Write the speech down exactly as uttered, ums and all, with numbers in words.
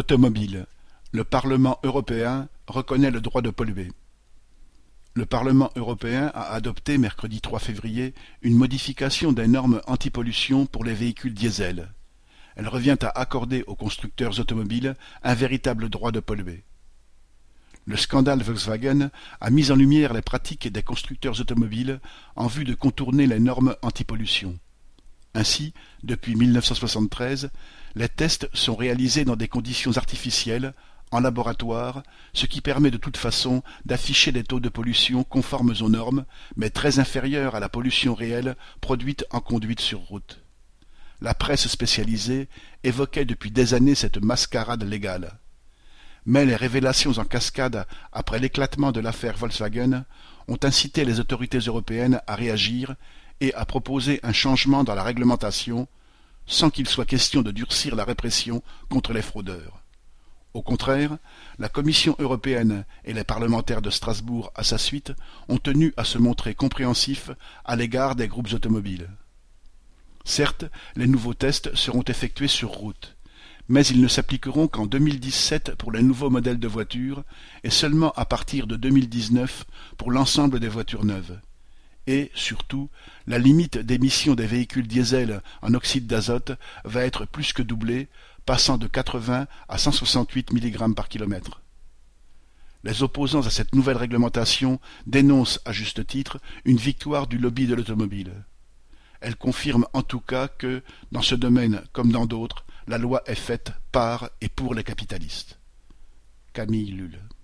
Automobile. Le Parlement européen reconnaît le droit de polluer. Le Parlement européen a adopté mercredi trois février une modification des normes antipollution pour les véhicules diesel. Elle revient à accorder aux constructeurs automobiles un véritable droit de polluer. Le scandale Volkswagen a mis en lumière les pratiques des constructeurs automobiles en vue de contourner les normes antipollution. Ainsi, depuis mille neuf cent soixante-treize, les tests sont réalisés dans des conditions artificielles, en laboratoire, ce qui permet de toute façon d'afficher des taux de pollution conformes aux normes, mais très inférieurs à la pollution réelle produite en conduite sur route. La presse spécialisée évoquait depuis des années cette mascarade légale. Mais les révélations en cascade après l'éclatement de l'affaire Volkswagen ont incité les autorités européennes à réagir et à proposer un changement dans la réglementation, sans qu'il soit question de durcir la répression contre les fraudeurs. Au contraire, la Commission européenne et les parlementaires de Strasbourg à sa suite ont tenu à se montrer compréhensifs à l'égard des groupes automobiles. Certes, les nouveaux tests seront effectués sur route, mais ils ne s'appliqueront qu'en deux mille dix-sept pour les nouveaux modèles de voitures et seulement à partir de deux mille dix-neuf pour l'ensemble des voitures neuves. Et, surtout, la limite d'émission des véhicules diesel en oxyde d'azote va être plus que doublée, passant de quatre-vingts à cent soixante-huit milligrammes par kilomètre. Les opposants à cette nouvelle réglementation dénoncent à juste titre une victoire du lobby de l'automobile. Elle confirme en tout cas que, dans ce domaine comme dans d'autres, la loi est faite par et pour les capitalistes. Camille Lulles.